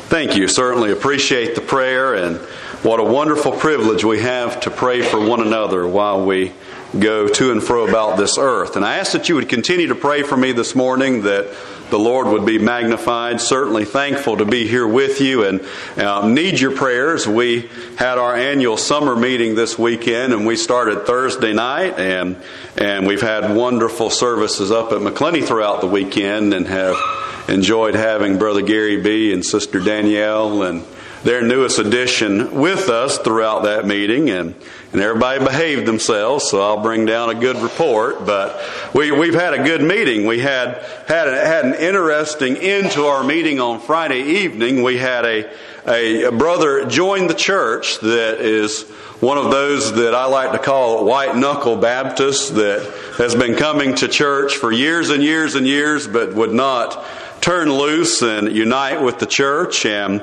Thank you. Certainly appreciate the prayer, and what a wonderful privilege we have to pray for one another while we go to and fro about this earth. And I ask that you would continue to pray for me this morning, that the Lord would be magnified. Certainly thankful to be here with you and need your prayers. We had our annual summer meeting this weekend, and we started Thursday night, and we've had wonderful services up at McClenny throughout the weekend, and have enjoyed having Brother Gary B. and Sister Danielle and their newest addition with us throughout that meeting, and everybody behaved themselves, so I'll bring down a good report. But we've had a good meeting. We had an interesting end to our meeting on Friday evening. We had a brother join the church that is one of those that I like to call white knuckle Baptists, that has been coming to church for years and years and years, but would not turn loose and unite with the church. And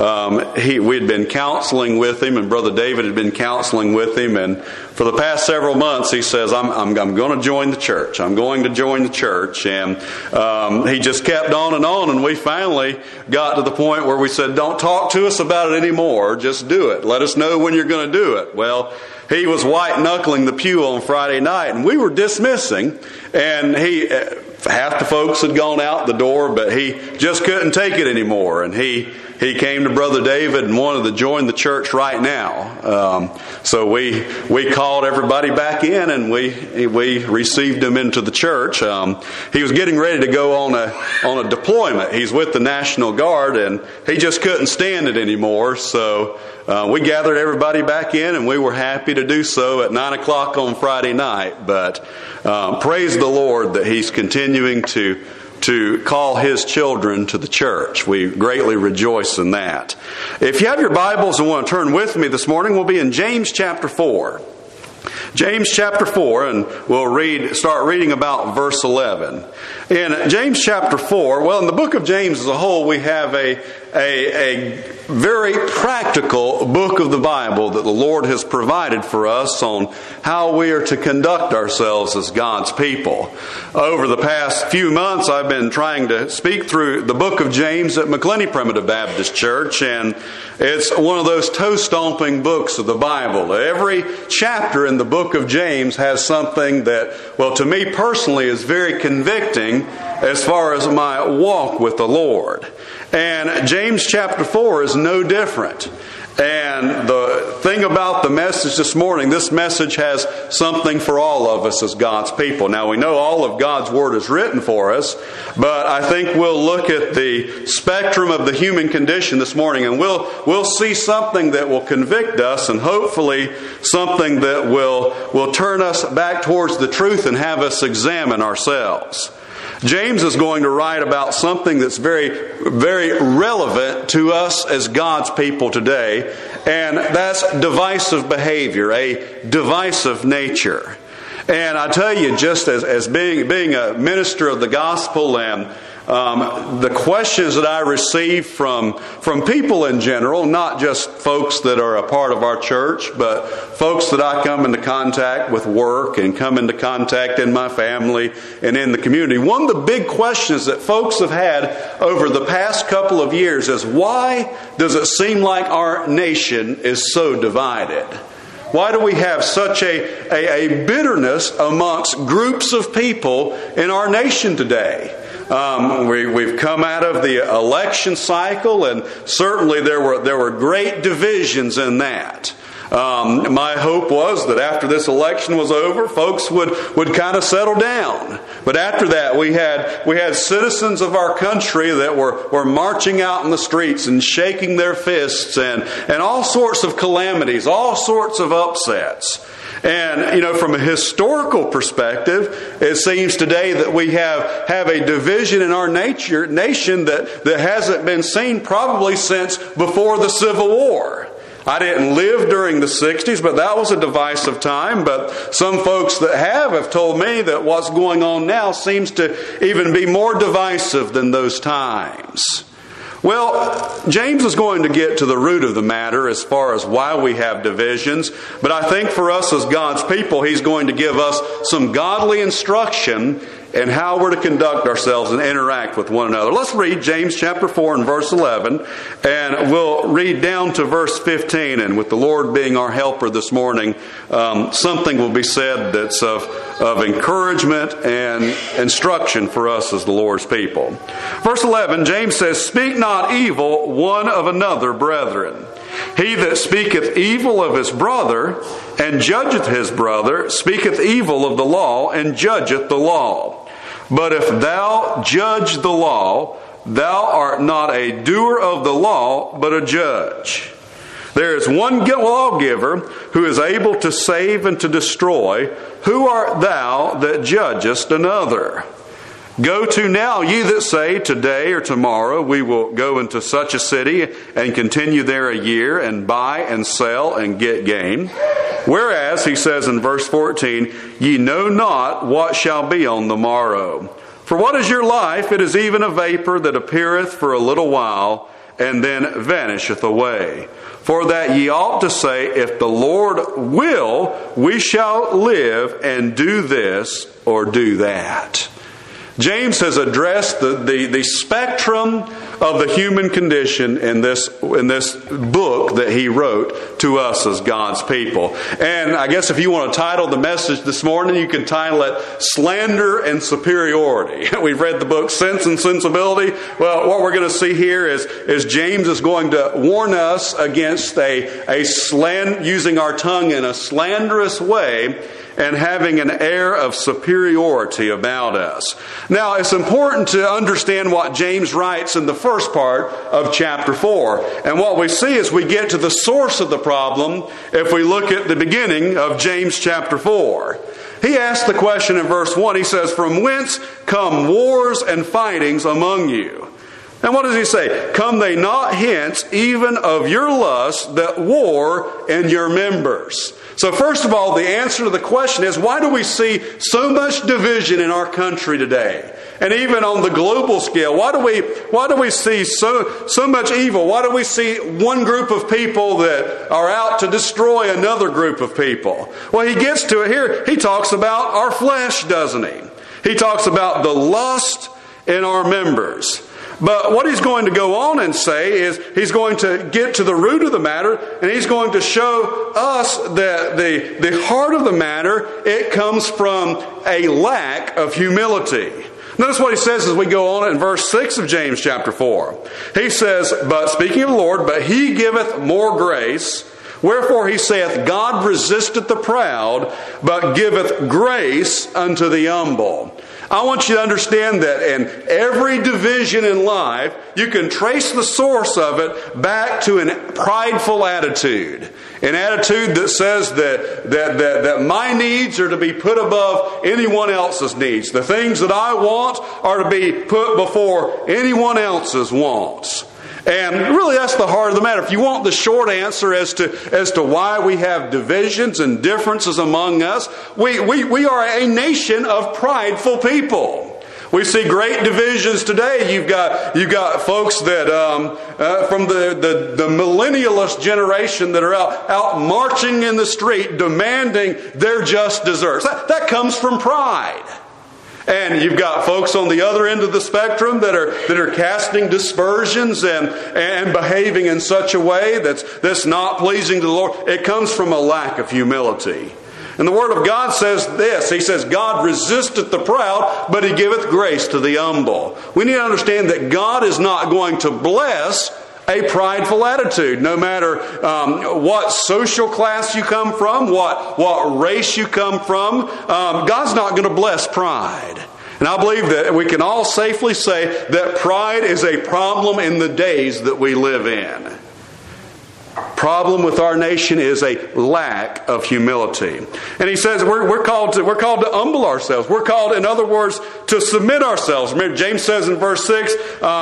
we'd been counseling with him, and Brother David had been counseling with him, and for the past several months he says, I'm going to join the church. I'm going to join the church. And he just kept on, and we finally got to the point where we said, don't talk to us about it anymore, just do it. Let us know when you're going to do it. Well, he was white-knuckling the pew on Friday night, and we were dismissing, and half the folks had gone out the door, but he just couldn't take it anymore, and he came to Brother David and wanted to join the church right now. So we called everybody back in, and we received him into the church. He was getting ready to go on a deployment. He's with the National Guard, and he just couldn't stand it anymore. So we gathered everybody back in, and we were happy to do so at 9 o'clock on Friday night. But praise the Lord that he's continuing to call his children to the church. We greatly rejoice in that. If you have your Bibles and want to turn with me this morning, we'll be in James chapter 4. James chapter 4, and we'll start reading about verse 11. In James chapter 4, well, in the book of James as a whole, we have a very practical book of the Bible that the Lord has provided for us on how we are to conduct ourselves as God's people. Over the past few months, I've been trying to speak through the book of James at McClenny Primitive Baptist Church, and it's one of those toe-stomping books of the Bible. Every chapter in the book of James has something that, well, to me personally is very convicting as far as my walk with the Lord. And James chapter 4 is no different. And the thing about the message this morning, this message has something for all of us as God's people. Now, we know all of God's Word is written for us, but I think we'll look at the spectrum of the human condition this morning, and we'll see something that will convict us, and hopefully something that will turn us back towards the truth and have us examine ourselves. James is going to write about something that's very, very relevant to us as God's people today, and that's divisive behavior, a divisive nature. And I tell you, just as being a minister of the gospel, and the questions that I receive from people in general, not just folks that are a part of our church, but folks that I come into contact with work and come into contact in my family and in the community. One of the big questions that folks have had over the past couple of years is, why does it seem like our nation is so divided? Why do we have such a bitterness amongst groups of people in our nation today? We've come out of the election cycle, and certainly there were great divisions in that. My hope was that after this election was over, folks would kind of settle down. But after that, we had citizens of our country that were marching out in the streets and shaking their fists, and all sorts of calamities, all sorts of upsets. And, from a historical perspective, it seems today that we have a division in our nation that hasn't been seen probably since before the Civil War. I didn't live during the 60s, but that was a divisive time. But some folks that have told me that what's going on now seems to even be more divisive than those times. Well, James is going to get to the root of the matter as far as why we have divisions. But I think for us as God's people, he's going to give us some godly instruction and how we're to conduct ourselves and interact with one another. Let's read James chapter 4 and verse 11, and we'll read down to verse 15. And with the Lord being our helper this morning, something will be said that's of encouragement and instruction for us as the Lord's people. Verse 11, James says, "Speak not evil one of another, brethren. He that speaketh evil of his brother, and judgeth his brother, speaketh evil of the law, and judgeth the law. But if thou judge the law, thou art not a doer of the law, but a judge. There is one lawgiver who is able to save and to destroy. Who art thou that judgest another? Go to now, ye that say, today or tomorrow we will go into such a city and continue there a year and buy and sell and get gain. Whereas, he says in verse 14, ye know not what shall be on the morrow. For what is your life? It is even a vapor that appeareth for a little while and then vanisheth away. For that ye ought to say, if the Lord will, we shall live and do this or do that." James has addressed the spectrum of the human condition in this book that he wrote to us as God's people. And I guess if you want to title the message this morning, you can title it Slander and Superiority. We've read the book Sense and Sensibility. Well, what we're going to see here is James is going to warn us against using our tongue in a slanderous way and having an air of superiority about us. Now, it's important to understand what James writes in the first part of chapter 4. And what we see is we get to the source of the problem if we look at the beginning of James chapter 4. He asks the question in verse 1. He says, "From whence come wars and fightings among you?" And what does he say? "Come they not hence, even of your lust that war in your members?" So first of all, the answer to the question is, why do we see so much division in our country today? And even on the global scale, why do we see so much evil? Why do we see one group of people that are out to destroy another group of people? Well, he gets to it here. He talks about our flesh, doesn't he? He talks about the lust in our members. But what he's going to go on and say is he's going to get to the root of the matter, and he's going to show us that the heart of the matter, it comes from a lack of humility. Notice what he says as we go on in verse 6 of James chapter 4. He says, "But speaking of the Lord, but he giveth more grace. Wherefore he saith, God resisteth the proud, but giveth grace unto the humble." I want you to understand that in every division in life, you can trace the source of it back to a prideful attitude. An attitude that says that my needs are to be put above anyone else's needs. The things that I want are to be put before anyone else's wants. And really, that's the heart of the matter. If you want the short answer as to why we have divisions and differences among us, we are a nation of prideful people. We see great divisions today. You've got folks that from the millennialist generation that are out marching in the street demanding their just deserts. That comes from pride. And you've got folks on the other end of the spectrum that are casting dispersions and behaving in such a way that's not pleasing to the Lord. It comes from a lack of humility. And the Word of God says this. He says, God resisteth the proud, but He giveth grace to the humble. We need to understand that God is not going to bless a prideful attitude, no matter what social class you come from, what race you come from. God's not going to bless pride. And I believe that we can all safely say that pride is a problem in the days that we live in. Problem with our nation is a lack of humility. And he says we're called to humble ourselves. We're called, in other words, to submit ourselves. Remember, James says in verse 6,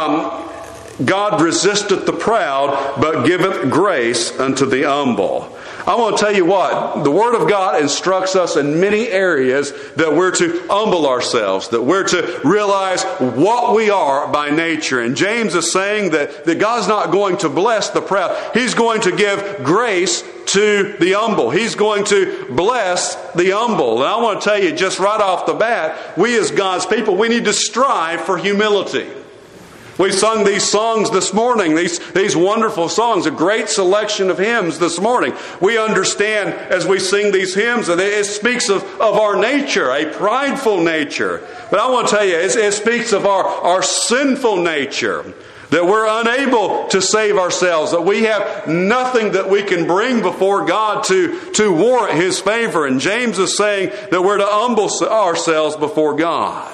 God resisteth the proud, but giveth grace unto the humble. I want to tell you what, the Word of God instructs us in many areas that we're to humble ourselves, that we're to realize what we are by nature. And James is saying that God's not going to bless the proud. He's going to give grace to the humble. He's going to bless the humble. And I want to tell you just right off the bat, we as God's people, we need to strive for humility. We sung these songs this morning, these wonderful songs, a great selection of hymns this morning. We understand as we sing these hymns that it speaks of our nature, a prideful nature. But I want to tell you, it speaks of our sinful nature, that we're unable to save ourselves, that we have nothing that we can bring before God to warrant His favor. And James is saying that we're to humble ourselves before God.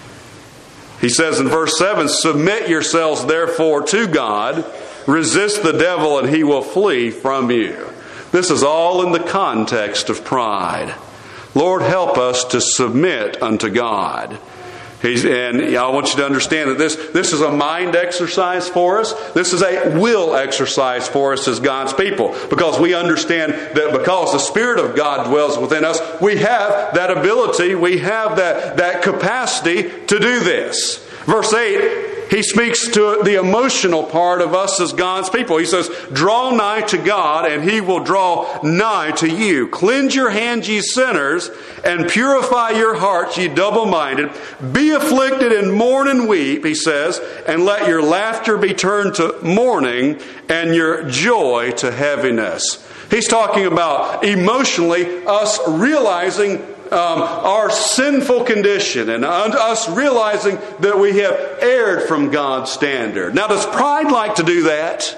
He says in verse 7, "Submit yourselves therefore to God, resist the devil and he will flee from you." This is all in the context of pride. Lord, help us to submit unto God. And I want you to understand that this is a mind exercise for us. This is a will exercise for us as God's people. Because we understand that because the Spirit of God dwells within us, we have that ability, we have that capacity to do this. Verse 8, he speaks to the emotional part of us as God's people. He says, "Draw nigh to God, and He will draw nigh to you. Cleanse your hands, ye sinners, and purify your hearts, ye double-minded. Be afflicted and mourn and weep," he says, "and let your laughter be turned to mourning, and your joy to heaviness." He's talking about emotionally us realizing our sinful condition and us realizing that we have erred from God's standard. Now, does pride like to do that?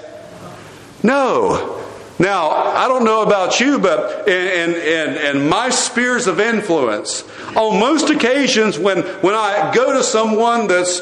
No. Now, I don't know about you, but in my spheres of influence, on most occasions when I go to someone that's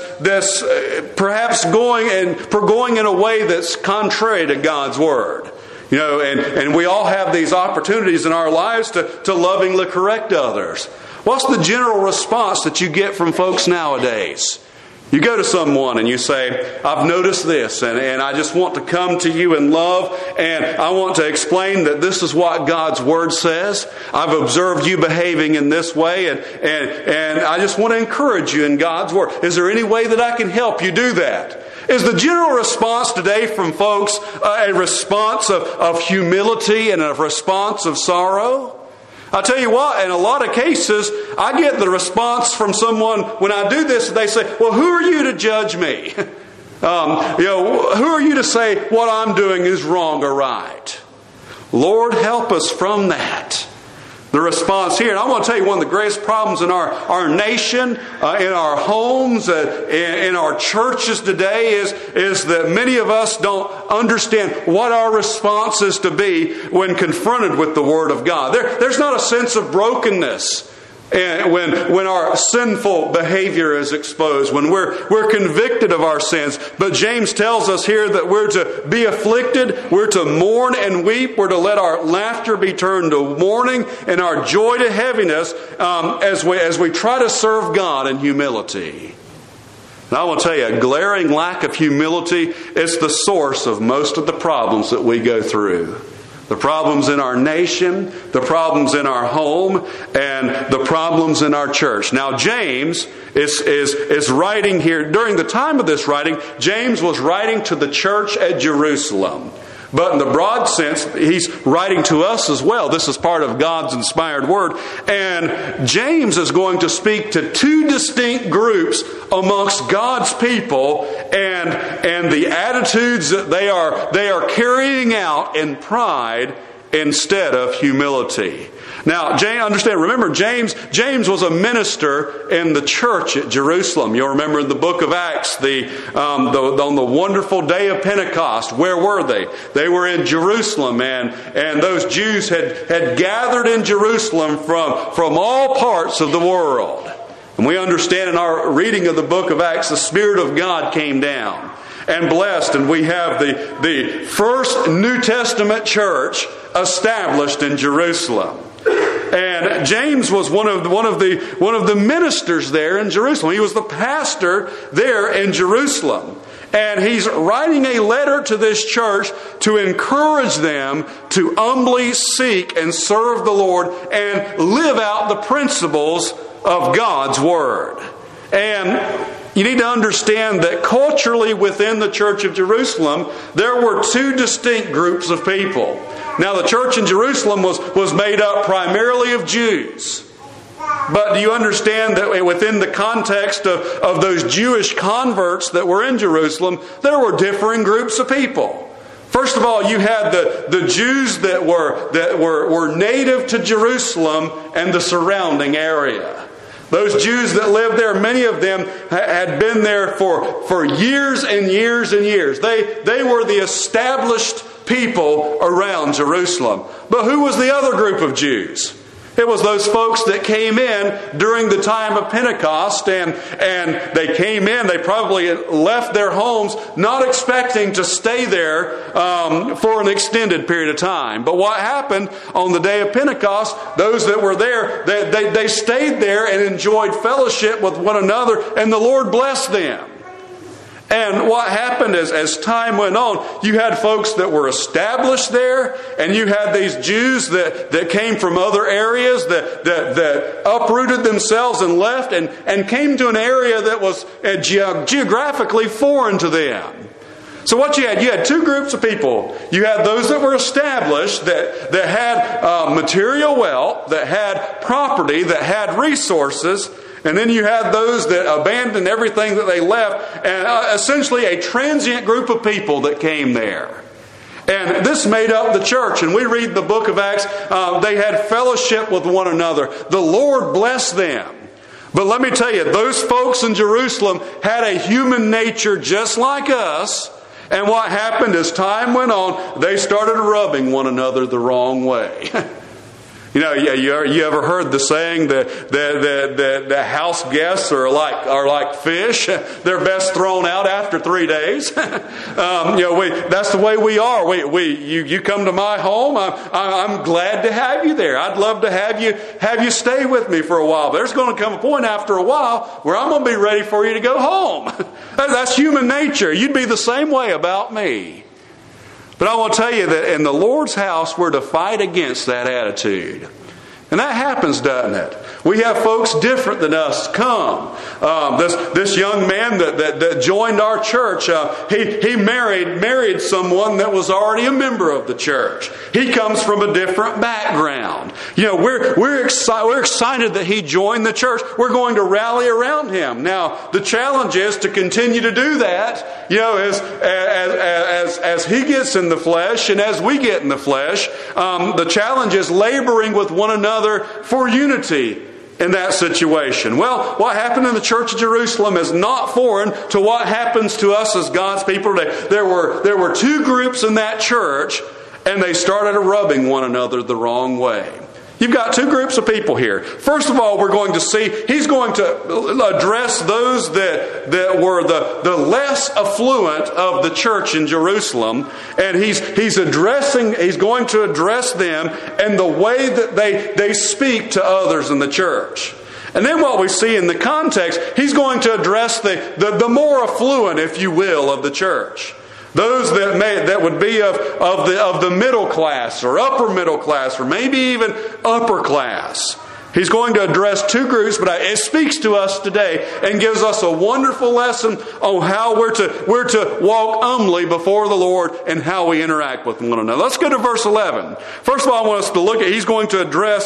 perhaps going in a way that's contrary to God's Word, you know, and we all have these opportunities in our lives to lovingly correct others. What's the general response that you get from folks nowadays? You go to someone and you say, "I've noticed this, and I just want to come to you in love, and I want to explain that this is what God's Word says. I've observed you behaving in this way, and I just want to encourage you in God's Word. Is there any way that I can help you do that?" Is the general response today from folks a response of humility and a response of sorrow? I'll tell you what, in a lot of cases, I get the response from someone when I do this, they say, "Well, who are you to judge me? Who are you to say what I'm doing is wrong or right?" Lord, help us from that. The response here, and I want to tell you one of the greatest problems in our nation, in our homes, in our churches today is that many of us don't understand what our response is to be when confronted with the Word of God. There's not a sense of brokenness when our sinful behavior is exposed, when we're convicted of our sins. But James tells us here that we're to be afflicted, we're to mourn and weep, we're to let our laughter be turned to mourning and our joy to heaviness as we try to serve God in humility. And I want to tell you, a glaring lack of humility is the source of most of the problems that we go through. The problems in our nation, the problems in our home, and the problems in our church. Now, James is writing here. During the time of this writing, James was writing to the church at Jerusalem. But in the broad sense, he's writing to us as well. This is part of God's inspired Word. And James is going to speak to two distinct groups amongst God's people and the attitudes that they are carrying out in pride instead of humility. Now, remember, James was a minister in the church at Jerusalem. You'll remember in the book of Acts, on the wonderful day of Pentecost, where were they? They were in Jerusalem, and those Jews had gathered in Jerusalem from all parts of the world. And we understand in our reading of the book of Acts, the Spirit of God came down and blessed, and we have the first New Testament church established in Jerusalem. And James was one of the ministers there in Jerusalem. He was the pastor there in Jerusalem. And he's writing a letter to this church to encourage them to humbly seek and serve the Lord and live out the principles of God's Word. And you need to understand that culturally within the church of Jerusalem, there were two distinct groups of people. Now, the church in Jerusalem was made up primarily of Jews. But do you understand that within the context of those Jewish converts that were in Jerusalem, there were differing groups of people? First of all, you had the Jews that were native to Jerusalem and the surrounding area. Those Jews that lived there, many of them had been there for years and years and years. They were the established people around Jerusalem. But who was the other group of Jews? It was those folks that came in during the time of Pentecost, and they came in, they probably left their homes not expecting to stay there for an extended period of time. But what happened on the day of Pentecost, those that were there, they stayed there and enjoyed fellowship with one another, and the Lord blessed them. And what happened is, as time went on, you had folks that were established there, and you had these Jews that came from other areas that uprooted themselves and left and came to an area that was geographically foreign to them. So what you had two groups of people. You had those that were established, that had material wealth, that had property, that had resources. And then you had those that abandoned everything that they left, and essentially a transient group of people that came there. And this made up the church. And we read the book of Acts, they had fellowship with one another. The Lord blessed them. But let me tell you, those folks in Jerusalem had a human nature just like us. And what happened as time went on, they started rubbing one another the wrong way. You know, you ever heard the saying that the house guests are like fish? They're best thrown out after 3 days. That's the way we are. You come to my home, I'm glad to have you there. I'd love to have you stay with me for a while. But there's going to come a point after a while where I'm going to be ready for you to go home. That's human nature. You'd be the same way about me. But I want to tell you that in the Lord's house, we're to fight against that attitude. And that happens, doesn't it? We have folks different than us come. This young man that joined our church, he married someone that was already a member of the church. He comes from a different background. You know, we're excited that he joined the church. We're going to rally around him. Now, the challenge is to continue to do that. You know, as he gets in the flesh and as we get in the flesh, the challenge is laboring with one another for unity in that situation. Well, what happened in the church of Jerusalem is not foreign to what happens to us as God's people today. There were two groups in that church, and they started rubbing one another the wrong way. You've got two groups of people here. First of all, we're going to see, he's going to address those that were the less affluent of the church in Jerusalem. And he's going to address them and the way that they speak to others in the church. And then what we see in the context, he's going to address the more affluent, if you will, of the church. Those that would be of the middle class or upper middle class or maybe even upper class. He's going to address two groups, but it speaks to us today and gives us a wonderful lesson on how we're to walk humbly before the Lord and how we interact with one another. Let's go to verse 11. First of all, I want us to look at, he's going to address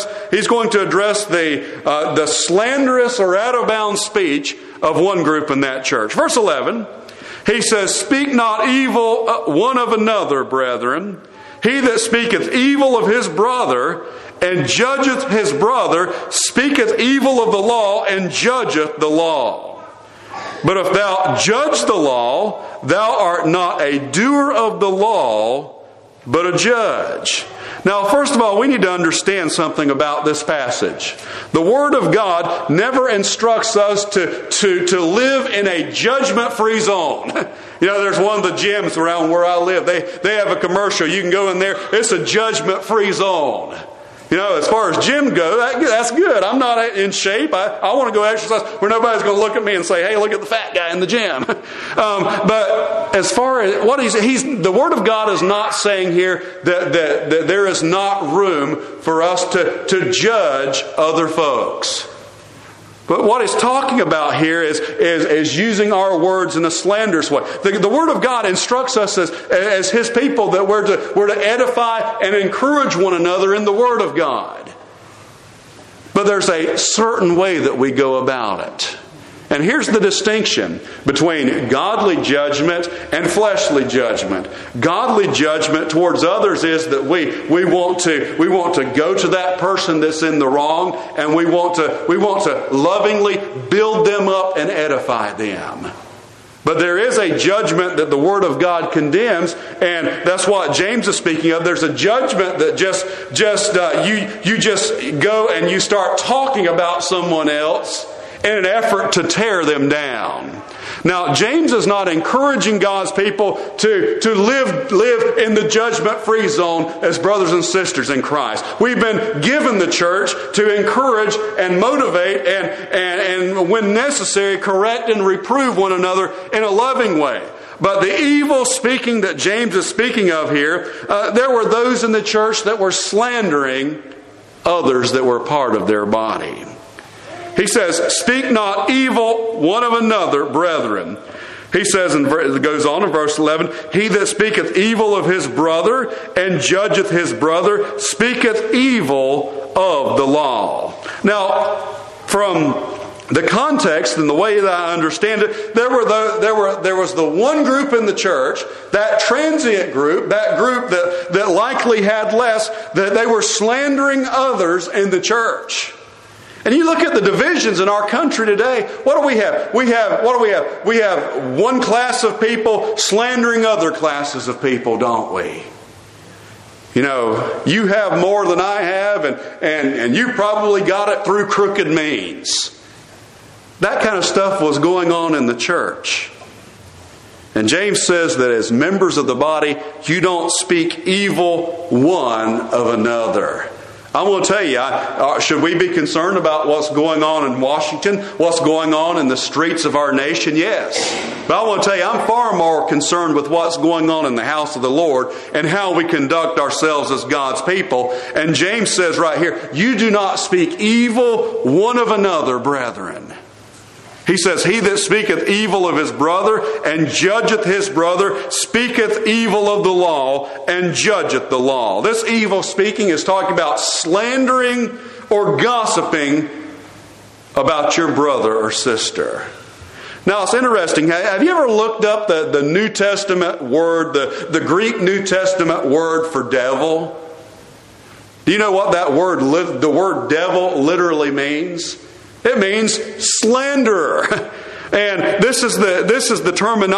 the slanderous or out of bounds speech of one group in that church. Verse 11. He says, "Speak not evil one of another, brethren. He that speaketh evil of his brother and judgeth his brother speaketh evil of the law and judgeth the law. But if thou judge the law, thou art not a doer of the law, but a judge." Now, first of all, we need to understand something about this passage. The Word of God never instructs us to live in a judgment-free zone. You know, there's one of the gyms around where I live. They have a commercial. You can go in there. It's a judgment-free zone. You know, as far as gym go, that's good. I'm not in shape. I want to go exercise where nobody's going to look at me and say, "Hey, look at the fat guy in the gym." But as far as what the Word of God is not saying here that there is not room for us to judge other folks. But what it's talking about here is using our words in a slanderous way. The Word of God instructs us as His people that we're to edify and encourage one another in the Word of God. But there's a certain way that we go about it. And here's the distinction between godly judgment and fleshly judgment. Godly judgment towards others is that we want to go to that person that's in the wrong, and we want to lovingly build them up and edify them. But there is a judgment that the Word of God condemns, and that's what James is speaking of. There's a judgment that you just go and you start talking about someone else in an effort to tear them down. Now, James is not encouraging God's people to live in the judgment-free zone as brothers and sisters in Christ. We've been given the church to encourage and motivate and when necessary, correct and reprove one another in a loving way. But the evil speaking that James is speaking of here, there were those in the church that were slandering others that were part of their body. He says, "Speak not evil one of another, brethren." He says, and it goes on in verse 11, "He that speaketh evil of his brother and judgeth his brother speaketh evil of the law." Now, from the context and the way that I understand it, there was the one group in the church, that transient group, that group that likely had less, that they were slandering others in the church. And you look at the divisions in our country today, what do we have? We have one class of people slandering other classes of people, don't we? You know, you have more than I have, and you probably got it through crooked means. That kind of stuff was going on in the church. And James says that as members of the body, you don't speak evil one of another. I want to tell you, should we be concerned about what's going on in Washington, what's going on in the streets of our nation? Yes. But I want to tell you, I'm far more concerned with what's going on in the house of the Lord and how we conduct ourselves as God's people. And James says right here, you do not speak evil one of another, brethren. He says, "He that speaketh evil of his brother and judgeth his brother speaketh evil of the law and judgeth the law." This evil speaking is talking about slandering or gossiping about your brother or sister. Now, it's interesting. Have you ever looked up the New Testament word, the Greek New Testament word for devil? Do you know what that word, the word devil, literally means? It means slanderer. And this is the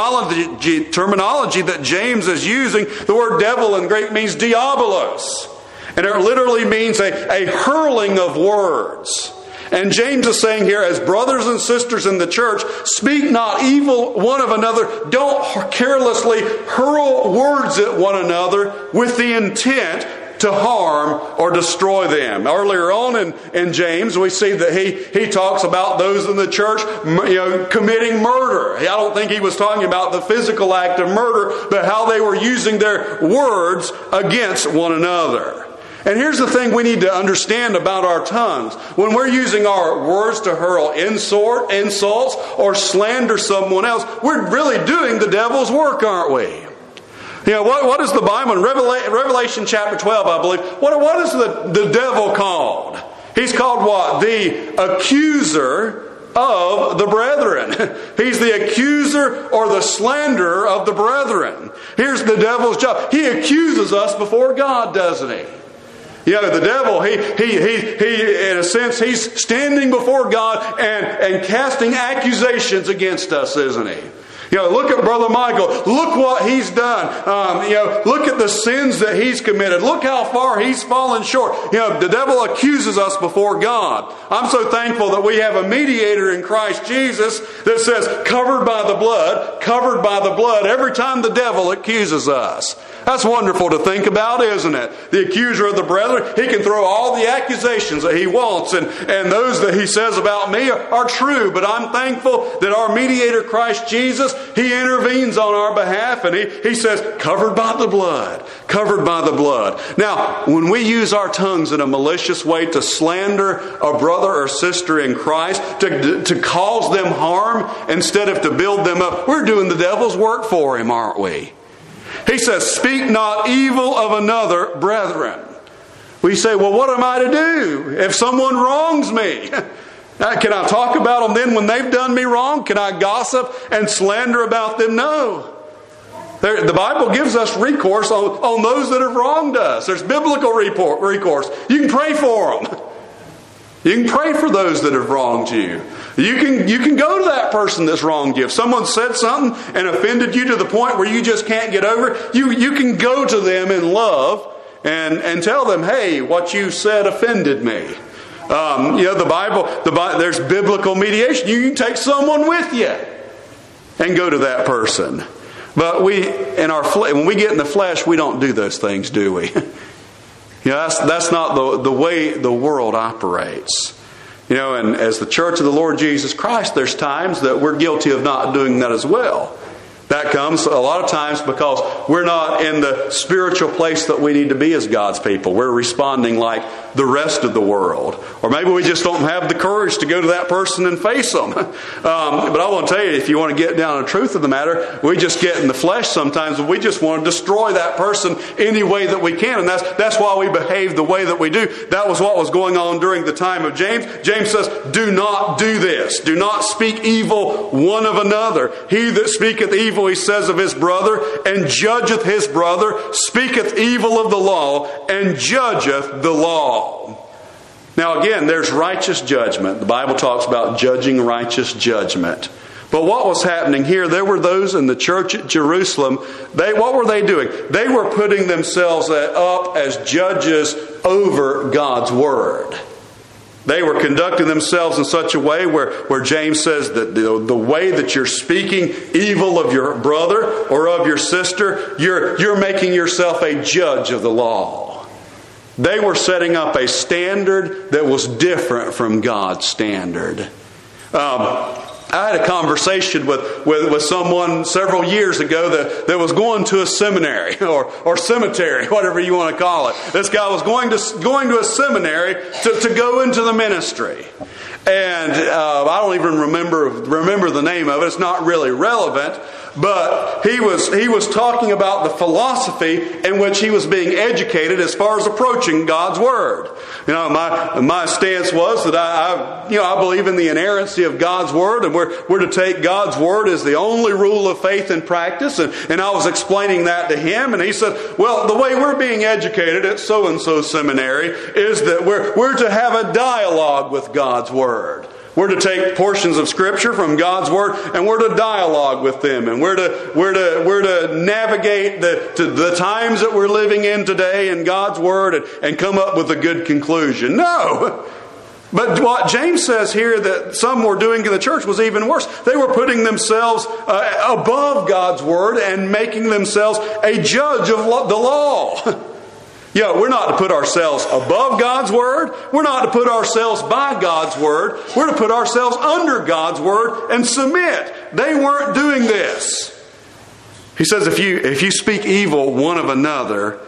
terminology that James is using. The word devil in Greek means diabolos. And it literally means a hurling of words. And James is saying here, as brothers and sisters in the church, speak not evil one of another. Don't carelessly hurl words at one another with the intent to harm or destroy them. Earlier on in James, we see that he talks about those in the church, committing murder. I don't think he was talking about the physical act of murder, but how they were using their words against one another. And here's the thing we need to understand about our tongues. When we're using our words to hurl insults or slander someone else, we're really doing the devil's work, aren't we? You know, what is the Bible in Revelation chapter 12, I believe? What is the devil called? He's called what? The accuser of the brethren. He's the accuser or the slanderer of the brethren. Here's the devil's job. He accuses us before God, doesn't he? You know, the devil, he in a sense, he's standing before God and casting accusations against us, isn't he? You know, look at Brother Michael. Look what he's done. Look at the sins that he's committed. Look how far he's fallen short. You know, the devil accuses us before God. I'm so thankful that we have a mediator in Christ Jesus that says, covered by the blood, covered by the blood, every time the devil accuses us. That's wonderful to think about, isn't it? The accuser of the brethren, he can throw all the accusations that he wants, and those that he says about me are true. But I'm thankful that our mediator, Christ Jesus, he intervenes on our behalf, and he says, covered by the blood, covered by the blood. Now, when we use our tongues in a malicious way to slander a brother or sister in Christ, to cause them harm instead of to build them up, we're doing the devil's work for him, aren't we? He says, speak not evil of another, brethren. We say, well, what am I to do if someone wrongs me? Can I talk about them then when they've done me wrong? Can I gossip and slander about them? No. The Bible gives us recourse on those that have wronged us. There's biblical recourse. You can pray for them. You can pray for those that have wronged you. You can go to that person that's wronged you. If someone said something and offended you to the point where you just can't get over it, you can go to them in love and tell them, hey, what you said offended me. The Bible, there's biblical mediation. You can take someone with you and go to that person. But when we get in the flesh, we don't do those things, do we? That's not the way the world operates. And as the church of the Lord Jesus Christ, there's times that we're guilty of not doing that as well. That comes a lot of times because we're not in the spiritual place that we need to be as God's people. We're responding like the rest of the world. Or maybe we just don't have the courage to go to that person and face them. But I want to tell you, if you want to get down to the truth of the matter, we just get in the flesh sometimes and we just want to destroy that person any way that we can. And that's why we behave the way that we do. That was what was going on during the time of James. James says, do not do this. Do not speak evil one of another. He that speaketh evil, he says, of his brother, and judgeth his brother, speaketh evil of the law, and judgeth the law. Now again, there's righteous judgment. The Bible talks about judging righteous judgment. But what was happening here, there were those in the church at Jerusalem, what were they doing? They were putting themselves up as judges over God's Word. They were conducting themselves in such a way where James says that the way that you're speaking evil of your brother or of your sister, you're making yourself a judge of the law. They were setting up a standard that was different from God's standard. I had a conversation with someone several years ago that was going to a seminary or cemetery, whatever you want to call it. This guy was going to a seminary to go into the ministry. And I don't even remember the name of it. It's not really relevant. But he was talking about the philosophy in which he was being educated as far as approaching God's Word. My stance was that I believe in the inerrancy of God's Word, and we're to take God's Word as the only rule of faith and practice. And I was explaining that to him, and he said, well, the way we're being educated at so-and-so seminary is that we're to have a dialogue with God's Word. We're to take portions of Scripture from God's Word and we're to dialogue with them, and we're to navigate the times that we're living in today in God's Word and come up with a good conclusion. No! But what James says here that some were doing in the church was even worse. They were putting themselves above God's Word and making themselves a judge of the law. We're not to put ourselves above God's Word. We're not to put ourselves by God's Word. We're to put ourselves under God's Word and submit. They weren't doing this. He says if you speak evil one of another,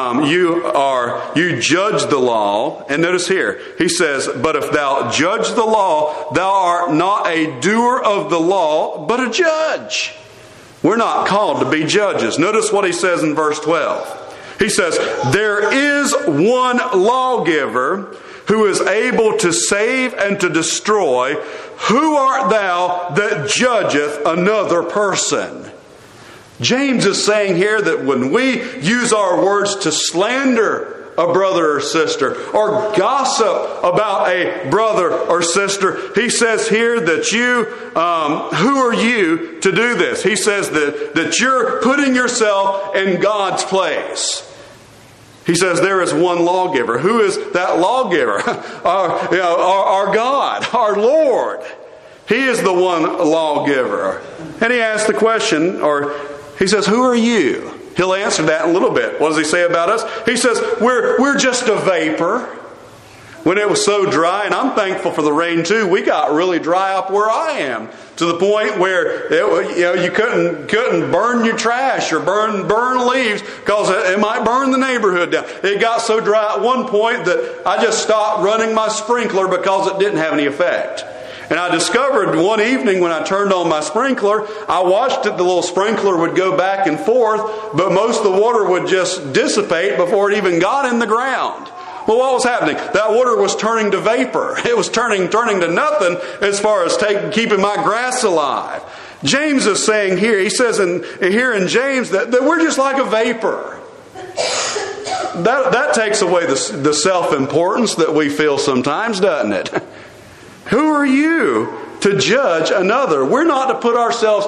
you judge the law. And notice here, he says, but if thou judge the law, thou art not a doer of the law, but a judge. We're not called to be judges. Notice what he says in verse 12. He says, there is one lawgiver who is able to save and to destroy. Who art thou that judgeth another person? James is saying here that when we use our words to slander a brother or sister, or gossip about a brother or sister, he says here that who are you to do this? He says that you're putting yourself in God's place. He says there is one lawgiver. Who is that lawgiver? Our God, our Lord. He is the one lawgiver. And he asks the question, or he says, who are you? He'll answer that in a little bit. What does he say about us? He says, we're just a vapor. When it was so dry, and I'm thankful for the rain too, we got really dry up where I am, to the point where you couldn't burn your trash or burn leaves because it might burn the neighborhood down. It got so dry at one point that I just stopped running my sprinkler because it didn't have any effect. And I discovered one evening when I turned on my sprinkler, I watched it, the little sprinkler would go back and forth, but most of the water would just dissipate before it even got in the ground. Well, what was happening? That water was turning to vapor. It was turning to nothing as far as keeping my grass alive. James is saying here, he says here in James that we're just like a vapor. That takes away the self-importance that we feel sometimes, doesn't it? Who are you to judge another? We're not to put ourselves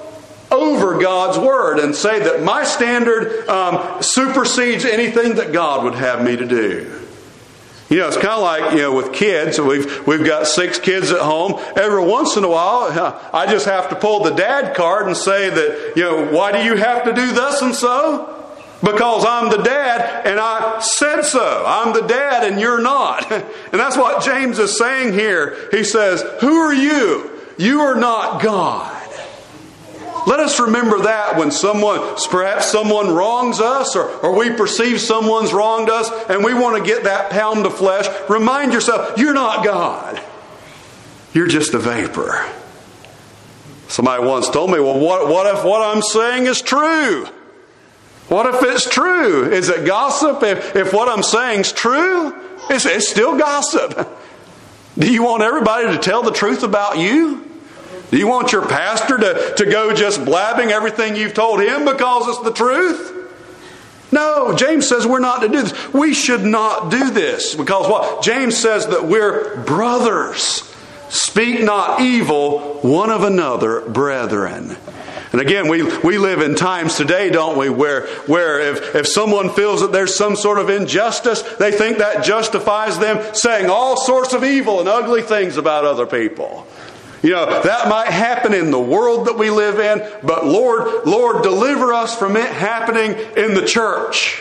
over God's Word and say that my standard supersedes anything that God would have me to do. It's kind of like, with kids. We've got 6 kids at home. Every once in a while, I just have to pull the dad card and say that, why do you have to do thus and so? Because I'm the dad and I said so. I'm the dad and you're not. And that's what James is saying here. He says, who are you? You are not God. Let us remember that when perhaps someone wrongs us or we perceive someone's wronged us and we want to get that pound of flesh. Remind yourself, you're not God. You're just a vapor. Somebody once told me, well, what if what I'm saying is true? What if it's true? Is it gossip? If what I'm saying is true, it's still gossip. Do you want everybody to tell the truth about you? Do you want your pastor to go just blabbing everything you've told him because it's the truth? No, James says we're not to do this. We should not do this because what? James says that we're brothers. Speak not evil one of another, brethren. And again, we live in times today, don't we, where if someone feels that there's some sort of injustice, they think that justifies them saying all sorts of evil and ugly things about other people. That might happen in the world that we live in, but Lord, deliver us from it happening in the church.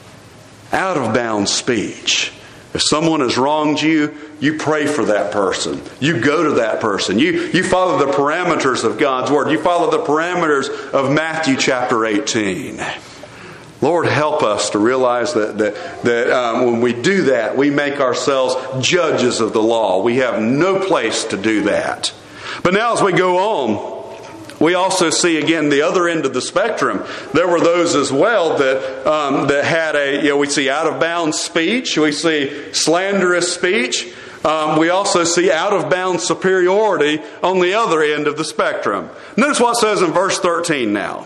Out of bounds speech. If someone has wronged you, you pray for that person. You go to that person. You follow the parameters of God's Word. You follow the parameters of Matthew chapter 18. Lord, help us to realize that when we do that, we make ourselves judges of the law. We have no place to do that. But now as we go on, we also see again the other end of the spectrum. There were those as well that had we see out of bounds speech. We see slanderous speech. We also see out of bounds superiority on the other end of the spectrum. Notice what it says in verse 13 now.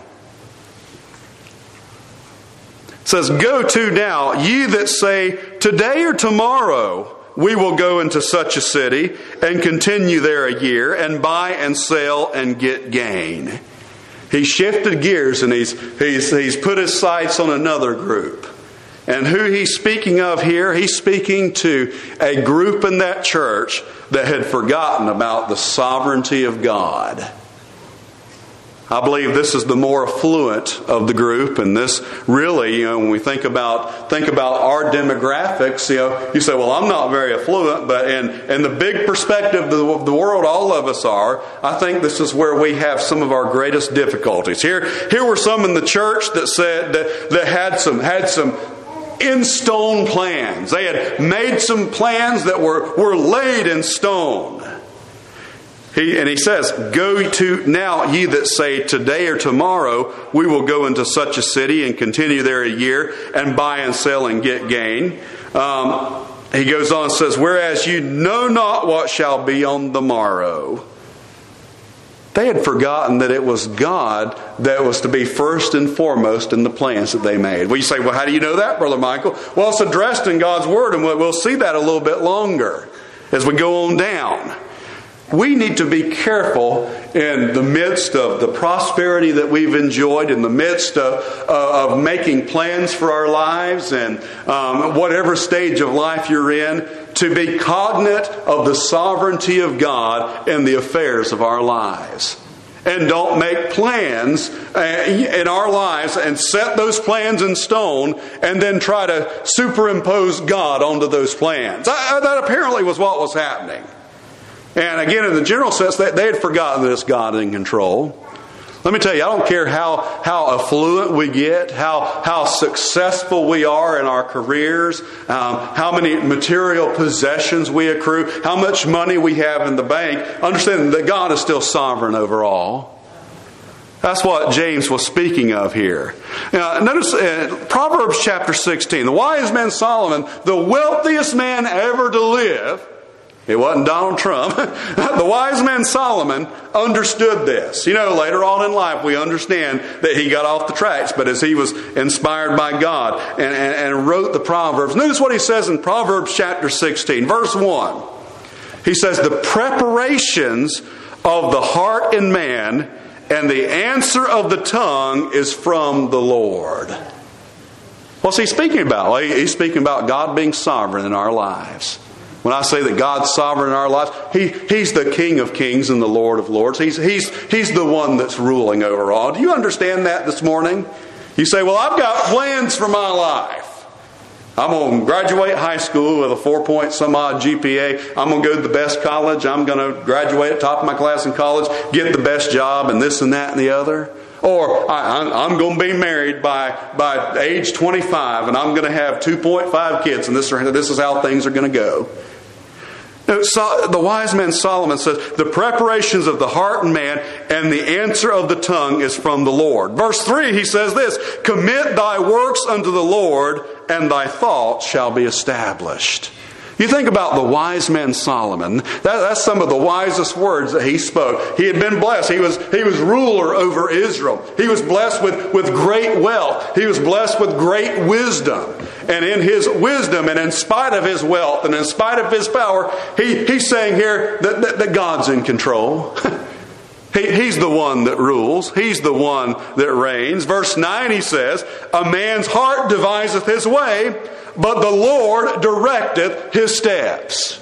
It says, go to now, ye that say, today or tomorrow we will go into such a city and continue there a year and buy and sell and get gain. He shifted gears and he's put his sights on another group. And who he's speaking of here, he's speaking to a group in that church that had forgotten about the sovereignty of God. I believe this is the more affluent of the group, and this really, when we think about our demographics, you say, well, I'm not very affluent, but in the big perspective of the world, all of us are. I think this is where we have some of our greatest difficulties. Here were some in the church that said that had some in stone plans. They had made some plans that were laid in stone. He says, go to now, ye that say today or tomorrow, we will go into such a city and continue there a year and buy and sell and get gain. He goes on and says, whereas you know not what shall be on the morrow. They had forgotten that it was God that was to be first and foremost in the plans that they made. Well, you say, well, how do you know that, Brother Michael? Well, it's addressed in God's Word, and we'll see that a little bit longer as we go on down. We need to be careful in the midst of the prosperity that we've enjoyed, in the midst of making plans for our lives and whatever stage of life you're in, to be cognate of the sovereignty of God in the affairs of our lives. and don't make plans in our lives and set those plans in stone and then try to superimpose God onto those plans. That apparently was what was happening. And again, in the general sense, they had forgotten that it's God in control. Let me tell you, I don't care how affluent we get, how successful we are in our careers, how many material possessions we accrue, how much money we have in the bank. Understand that God is still sovereign over all. That's what James was speaking of here. Now, notice Proverbs chapter 16. The wise man Solomon, the wealthiest man ever to live, it wasn't Donald Trump. The wise man Solomon understood this. Later on in life we understand that he got off the tracks, but as he was inspired by God and wrote the Proverbs. Notice what he says in Proverbs chapter 16, verse 1. He says, the preparations of the heart in man and the answer of the tongue is from the Lord. What's he speaking about? Well, he's speaking about God being sovereign in our lives. When I say that God's sovereign in our lives, He's the King of kings and the Lord of lords. He's the one that's ruling over all. Do you understand that this morning? You say, well, I've got plans for my life. I'm going to graduate high school with a 4-point-some-odd GPA. I'm going to go to the best college. I'm going to graduate at top of my class in college, get the best job, and this and that and the other. Or I'm going to be married by age 25, and I'm going to have 2.5 kids, and this is how things are going to go. The wise man Solomon says, the preparations of the heart in man and the answer of the tongue is from the Lord. Verse 3, he says this, commit thy works unto the Lord, and thy thoughts shall be established. You think about the wise man Solomon. That's some of the wisest words that he spoke. He had been blessed. He was ruler over Israel. He was blessed with great wealth. He was blessed with great wisdom. And in his wisdom and in spite of his wealth and in spite of his power, he's saying here that God's in control. He's the one that rules. He's the one that reigns. Verse 9 he says, a man's heart deviseth his way, but the Lord directeth his steps.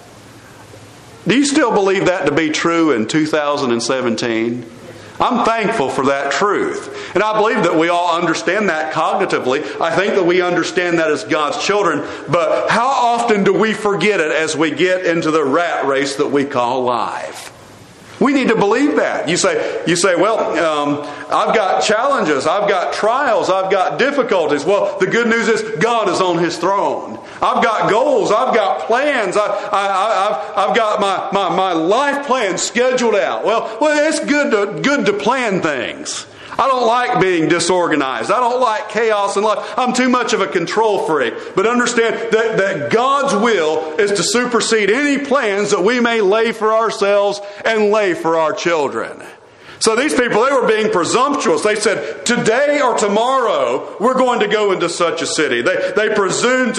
Do you still believe that to be true in 2017? I'm thankful for that truth. And I believe that we all understand that cognitively. I think that we understand that as God's children. But how often do we forget it as we get into the rat race that we call life? We need to believe that. You say, well, I've got challenges, I've got trials, I've got difficulties. Well, the good news is God is on His throne. I've got goals, I've got plans, I've got my life plan scheduled out. Well, it's good to plan things. I don't like being disorganized. I don't like chaos in life. I'm too much of a control freak. But understand that God's will is to supersede any plans that we may lay for ourselves and lay for our children. So these people, they were being presumptuous. They said, today or tomorrow, we're going to go into such a city. They presumed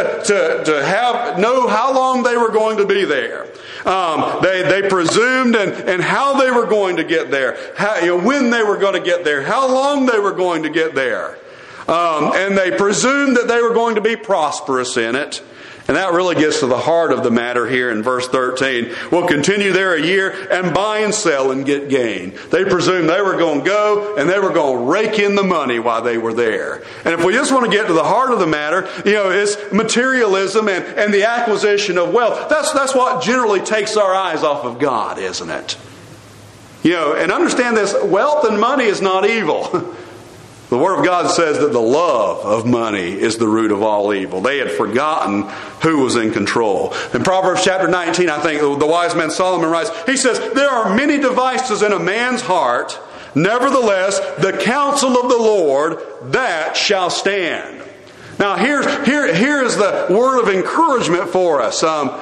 to know how long they were going to be there. They presumed and how they were going to get there, when they were going to get there, how long they were going to get there. And they presumed that they were going to be prosperous in it. And that really gets to the heart of the matter here in verse 13. We'll continue there a year and buy and sell and get gain. They presumed they were going to go and they were going to rake in the money while they were there. And if we just want to get to the heart of the matter, it's materialism and the acquisition of wealth. That's what generally takes our eyes off of God, isn't it? And understand this, wealth and money is not evil. The Word of God says that the love of money is the root of all evil. They had forgotten who was in control. In Proverbs chapter 19, I think the wise man Solomon writes, he says, there are many devices in a man's heart. Nevertheless, the counsel of the Lord, that shall stand. Now, here is the word of encouragement for us.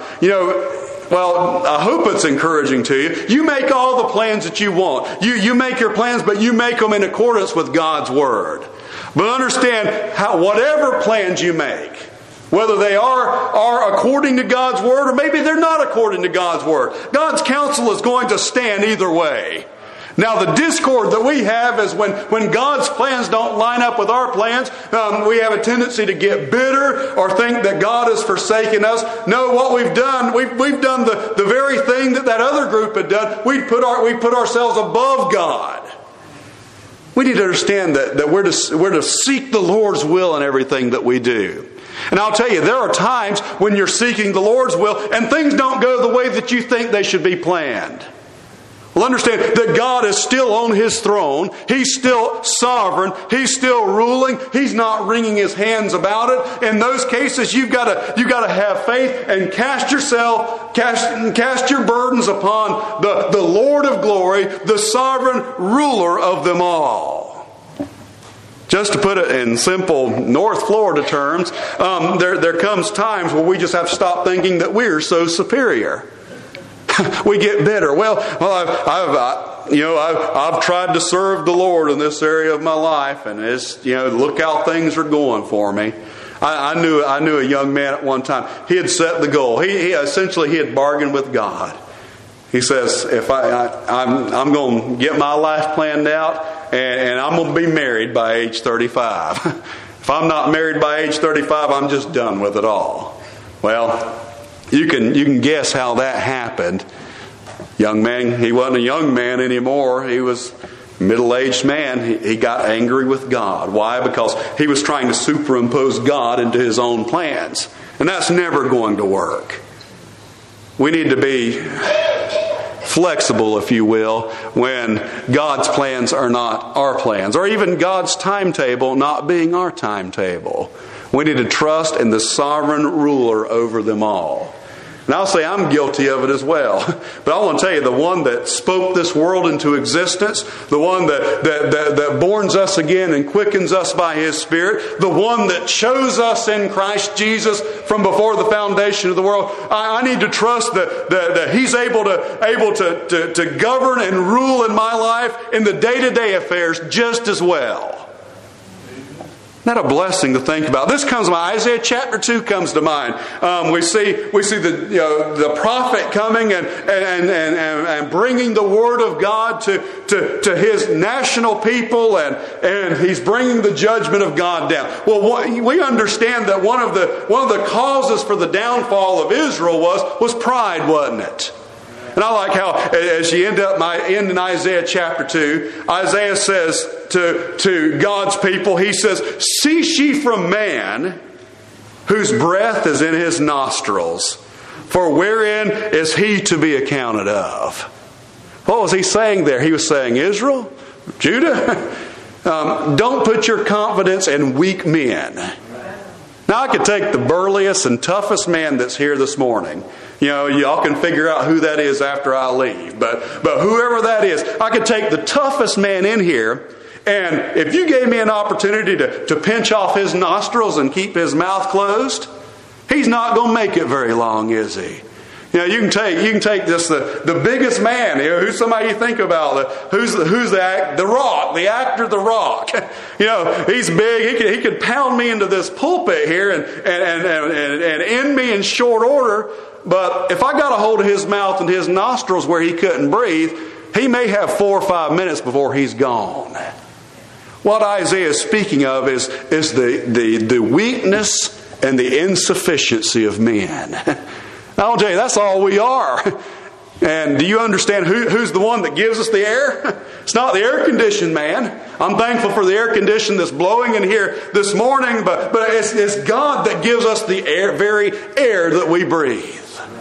Well, I hope it's encouraging to you. You make all the plans that you want. You make your plans, but you make them in accordance with God's Word. But understand, whatever plans you make, whether they are according to God's Word or maybe they're not according to God's Word, God's counsel is going to stand either way. Now, the discord that we have is when God's plans don't line up with our plans, we have a tendency to get bitter or think that God has forsaken us. No, what we've done, we've done the very thing that other group had done. We put ourselves above God. We need to understand that we're to seek the Lord's will in everything that we do. And I'll tell you, there are times when you're seeking the Lord's will and things don't go the way that you think they should be planned. Well, understand that God is still on His throne. He's still sovereign. He's still ruling. He's not wringing His hands about it. In those cases, you've got to have faith and cast your burdens upon the Lord of glory, the sovereign ruler of them all. Just to put it in simple North Florida terms, there comes times where we just have to stop thinking that we're so superior. We get bitter. Well, I've tried to serve the Lord in this area of my life, and look how things are going for me. I knew a young man at one time. He had set the goal. He had bargained with God. He says, "If I'm going to get my life planned out, and I'm going to be married by age 35. If I'm not married by age 35, I'm just done with it all." Well, you can guess how that happened. Young man, he wasn't a young man anymore. He was a middle-aged man. He got angry with God. Why? Because he was trying to superimpose God into his own plans. And that's never going to work. We need to be flexible, if you will, when God's plans are not our plans, or even God's timetable not being our timetable. We need to trust in the sovereign ruler over them all. And I'll say I'm guilty of it as well. But I want to tell you, the one that spoke this world into existence, the one that borns us again and quickens us by His Spirit, the one that chose us in Christ Jesus from before the foundation of the world, I need to trust that He's able to govern and rule in my life in the day-to-day affairs just as well. Isn't that a blessing to think about? This comes to mind. Isaiah chapter 2 comes to mind. We see the prophet coming and bringing the word of God to his national people, and he's bringing the judgment of God down. Well, we understand that one of the causes for the downfall of Israel was pride, wasn't it? And I like how, as you end in Isaiah chapter 2, Isaiah says to God's people, he says, "Cease ye from man, whose breath is in his nostrils, for wherein is he to be accounted of?" What was he saying there? He was saying, Israel, Judah, don't put your confidence in weak men. Now, I could take the burliest and toughest man that's here this morning. Y'all can figure out who that is after I leave. But whoever that is, I could take the toughest man in here, and if you gave me an opportunity to pinch off his nostrils and keep his mouth closed, he's not going to make it very long, is he? You can take just the biggest man. Who's somebody you think about? Who's the Rock, the actor The Rock. He's big. He could pound me into this pulpit here and end me in short order. But if I got a hold of his mouth and his nostrils where he couldn't breathe, he may have 4 or 5 minutes before he's gone. What Isaiah is speaking of is the weakness and the insufficiency of men. I'll tell you, that's all we are. And do you understand who's the one that gives us the air? It's not the air-conditioned man. I'm thankful for the air condition that's blowing in here this morning, but it's God that gives us the very air that we breathe.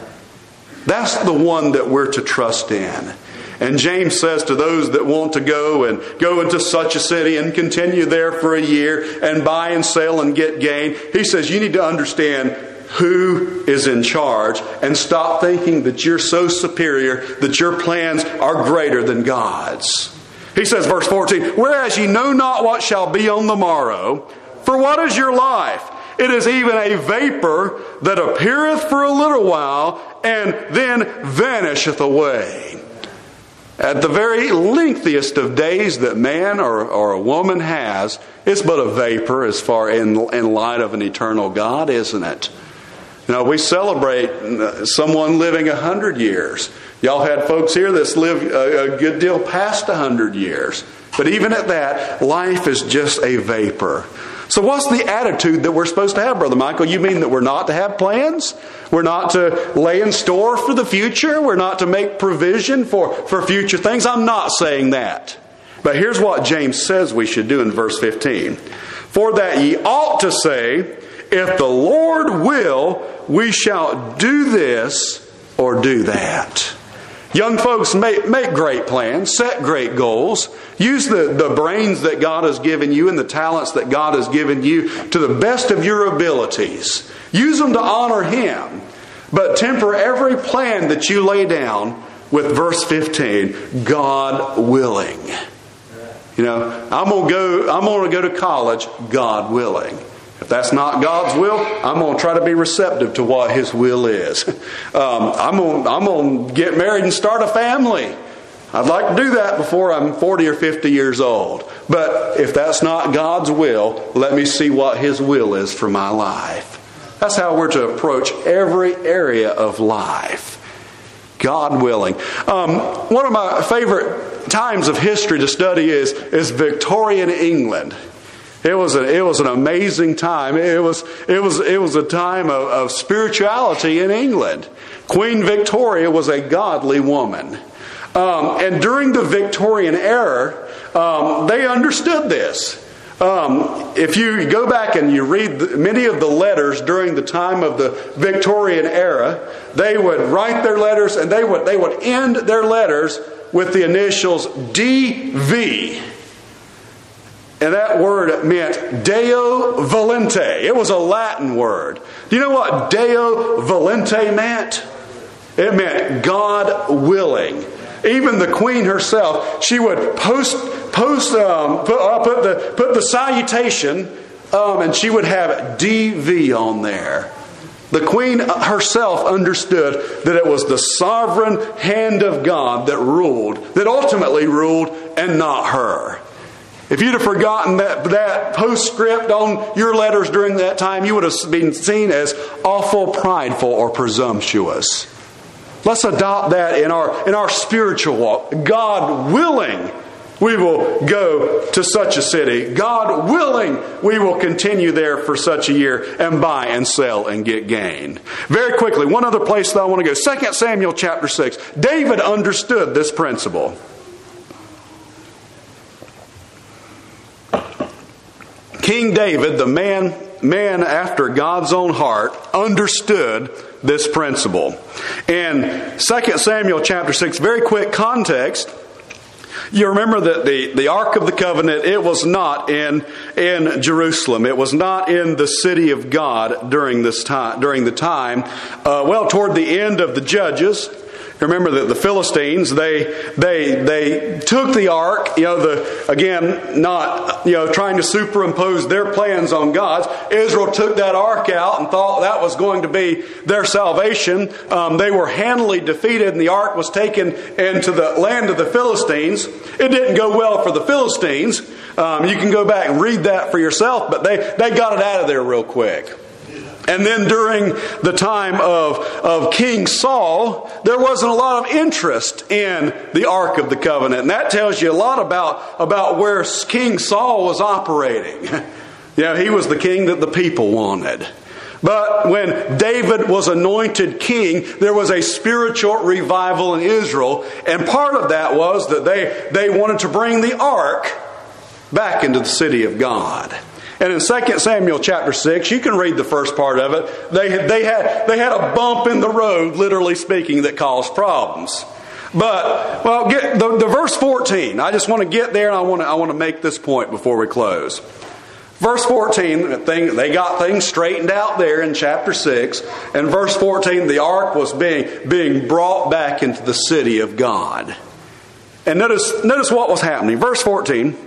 That's the one that we're to trust in. And James says to those that want to go into such a city and continue there for a year and buy and sell and get gain, he says you need to understand who is in charge and stop thinking that you're so superior that your plans are greater than God's. He says, verse 14, "Whereas ye know not what shall be on the morrow, for what is your life? It is even a vapor that appeareth for a little while and then vanisheth away." At the very lengthiest of days that man or a woman has, it's but a vapor as far in light of an eternal God, isn't it? We celebrate someone living 100 years. Y'all had folks here that's lived a good deal past 100 years. But even at that, life is just a vapor. So what's the attitude that we're supposed to have, Brother Michael? You mean that we're not to have plans? We're not to lay in store for the future? We're not to make provision for future things? I'm not saying that. But here's what James says we should do in verse 15. For that ye ought to say, if the Lord will, we shall do this or do that. Young folks, make great plans, set great goals. Use the brains that God has given you and the talents that God has given you to the best of your abilities. Use them to honor Him. But temper every plan that you lay down with verse 15, God willing. You know, I'm going to go to college, God willing. If that's not God's will, I'm going to try to be receptive to what His will is. I'm going to get married and start a family. I'd like to do that before I'm 40 or 50 years old. But if that's not God's will, let me see what His will is for my life. That's how we're to approach every area of life. God willing. One of my favorite times of history to study is Victorian England. It was an amazing time. It was a time of spirituality in England. Queen Victoria was a godly woman. And during the Victorian era, they understood this. If you go back and you read many of the letters during the time of the Victorian era, they would write their letters and they would end their letters with the initials DV. And that word meant Deo Volente. It was a Latin word. Do you know what Deo Volente meant? It meant God willing. Even the queen herself, she would put the salutation, and she would have DV on there. The queen herself understood that it was the sovereign hand of God that ultimately ruled, and not her. If you'd have forgotten that postscript on your letters during that time, you would have been seen as awful prideful or presumptuous. Let's adopt that in our spiritual walk. God willing, we will go to such a city. God willing, we will continue there for such a year and buy and sell and get gain. Very quickly, one other place that I want to go. 2 Samuel chapter 6. David understood this principle. King David, the man after God's own heart, understood this principle. In 2 Samuel chapter 6, very quick context, you remember that the Ark of the Covenant, it was not in Jerusalem. It was not in the city of God during the time, toward the end of the Judges. Remember that the Philistines, they took the ark, trying to superimpose their plans on God's. Israel took that ark out and thought that was going to be their salvation. They were handily defeated and the ark was taken into the land of the Philistines. It didn't go well for the Philistines. You can go back and read that for yourself, but they got it out of there real quick. And then during the time of King Saul, there wasn't a lot of interest in the Ark of the Covenant. And that tells you a lot about where King Saul was operating. He was the king that the people wanted. But when David was anointed king, there was a spiritual revival in Israel. And part of that was that they wanted to bring the Ark back into the city of God. And in 2 Samuel chapter 6, you can read the first part of it. They had a bump in the road, literally speaking, that caused problems. But, get the verse 14. I just want to get there and I want to make this point before we close. Verse 14, they got things straightened out there in chapter 6. And verse 14, the ark was being brought back into the city of God. And notice what was happening. Verse 14.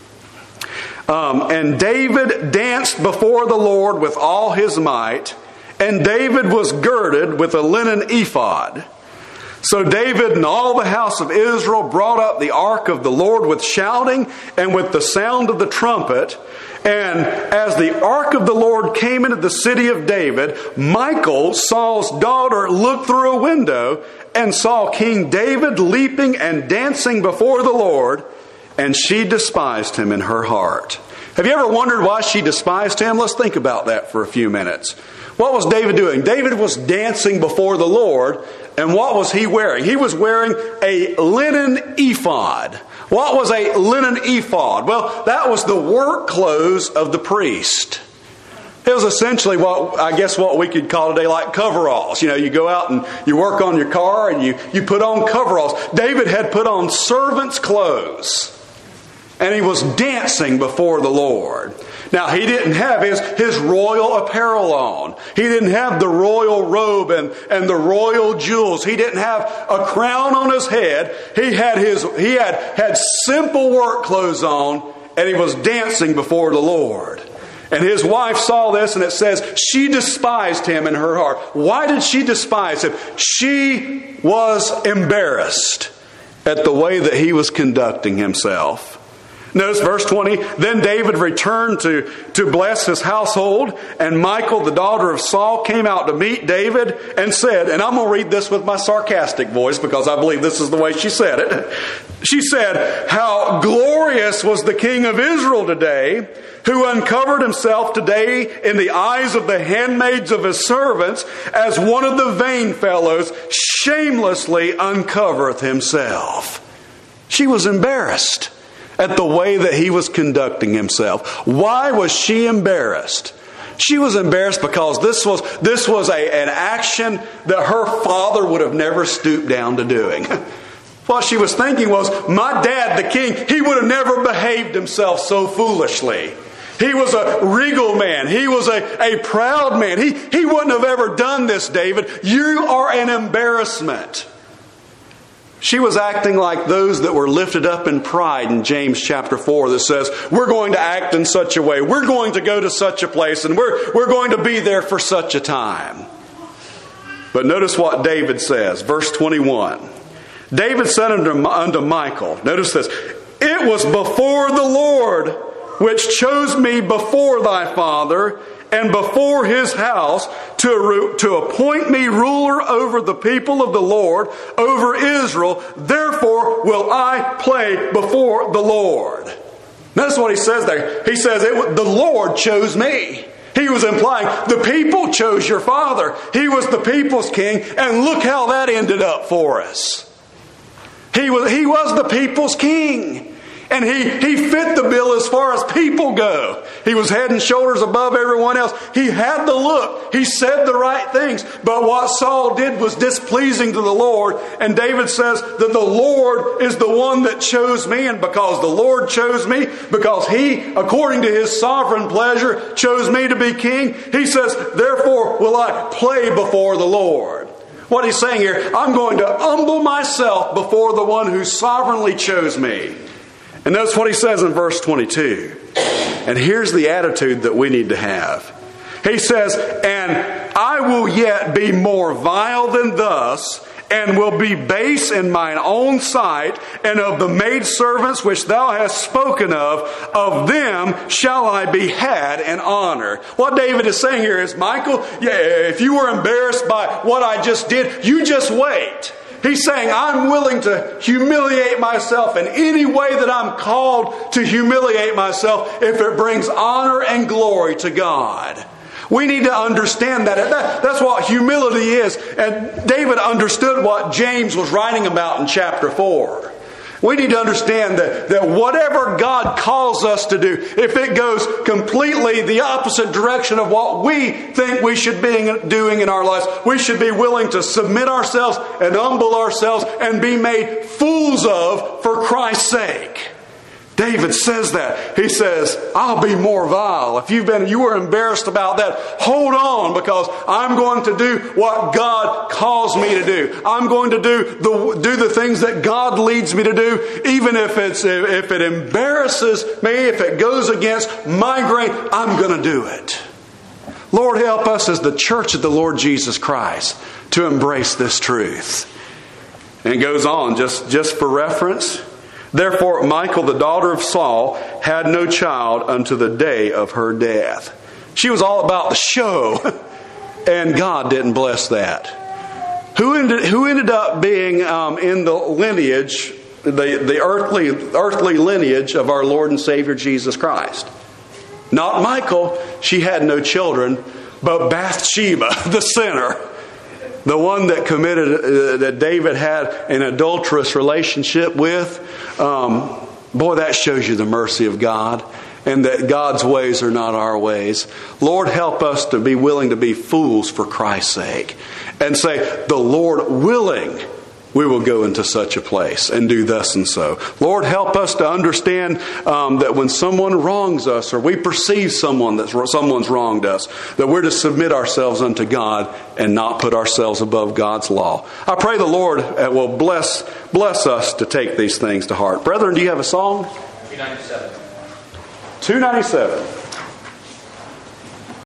And David danced before the Lord with all his might, and David was girded with a linen ephod. So David and all the house of Israel brought up the ark of the Lord with shouting and with the sound of the trumpet. And as the ark of the Lord came into the city of David, Michal, Saul's daughter, looked through a window and saw King David leaping and dancing before the Lord, and she despised him in her heart. Have you ever wondered why she despised him? Let's think about that for a few minutes. What was David doing? David was dancing before the Lord, and what was he wearing? He was wearing a linen ephod. What was a linen ephod? Well, that was the work clothes of the priest. It was essentially what we could call today like coveralls. You know, you go out and you work on your car and you put on coveralls. David had put on servant's clothes, and he was dancing before the Lord. Now, he didn't have his royal apparel on. He didn't have the royal robe and the royal jewels. He didn't have a crown on his head. He had simple work clothes on, and he was dancing before the Lord. And his wife saw this, and it says she despised him in her heart. Why did she despise him? She was embarrassed at the way that he was conducting himself. Notice verse 20, then David returned to bless his household, and Michal, the daughter of Saul, came out to meet David and said, and I'm going to read this with my sarcastic voice because I believe this is the way she said it. She said, how glorious was the king of Israel today, who uncovered himself today in the eyes of the handmaids of his servants, as one of the vain fellows shamelessly uncovereth himself. She was embarrassed at the way that he was conducting himself. Why was she embarrassed? She was embarrassed because this was an action that her father would have never stooped down to doing. What she was thinking was, my dad, the king, he would have never behaved himself so foolishly. He was a regal man. He was a proud man. He wouldn't have ever done this, David. You are an embarrassment. She was acting like those that were lifted up in pride in James chapter 4 that says, we're going to act in such a way. We're going to go to such a place, and we're going to be there for such a time. But notice what David says, verse 21. David said unto Michal, notice this, it was before the Lord which chose me before thy father and before his house to appoint me ruler over the people of the Lord, over Israel. Therefore will I play before the Lord. Notice what he says there. He says, the Lord chose me. He was implying the people chose your father. He was the people's king, and look how that ended up for us. He was the people's king. And he fit the bill as far as people go. He was head and shoulders above everyone else. He had the look. He said the right things. But what Saul did was displeasing to the Lord. And David says that the Lord is the one that chose me. And because the Lord chose me, because he, according to his sovereign pleasure, chose me to be king, he says, therefore will I play before the Lord. What he's saying here, I'm going to humble myself before the one who sovereignly chose me. And notice what he says in verse 22. And here's the attitude that we need to have. He says, and I will yet be more vile than thus, and will be base in mine own sight, and of the maidservants which thou hast spoken of them shall I be had in honor. What David is saying here is, Michal, if you were embarrassed by what I just did, you just wait. He's saying, I'm willing to humiliate myself in any way that I'm called to humiliate myself if it brings honor and glory to God. We need to understand that. That's what humility is. And David understood what James was writing about in chapter 4. We need to understand that whatever God calls us to do, if it goes completely the opposite direction of what we think we should be doing in our lives, we should be willing to submit ourselves and humble ourselves and be made fools of for Christ's sake. David says that. He says, I'll be more vile. If you were embarrassed about that, hold on, because I'm going to do what God calls me to do. I'm going to do the things that God leads me to do, even if it embarrasses me, if it goes against my grain, I'm going to do it. Lord, help us as the church of the Lord Jesus Christ to embrace this truth. And it goes on, just for reference. Therefore Michal, the daughter of Saul, had no child unto the day of her death. She was all about the show, and God didn't bless that. Who ended up being in the lineage, the earthly lineage of our Lord and Savior Jesus Christ? Not Michal. She had no children, but Bathsheba, the sinner, the one that committed, that David had an adulterous relationship with. Boy, that shows you the mercy of God, and that God's ways are not our ways. Lord, help us to be willing to be fools for Christ's sake and say, the Lord willing, we will go into such a place and do thus and so. Lord, help us to understand that when someone wrongs us, or we perceive someone's wronged us, that we're to submit ourselves unto God and not put ourselves above God's law. I pray the Lord will bless us to take these things to heart. Brethren, do you have a song? 297. 297.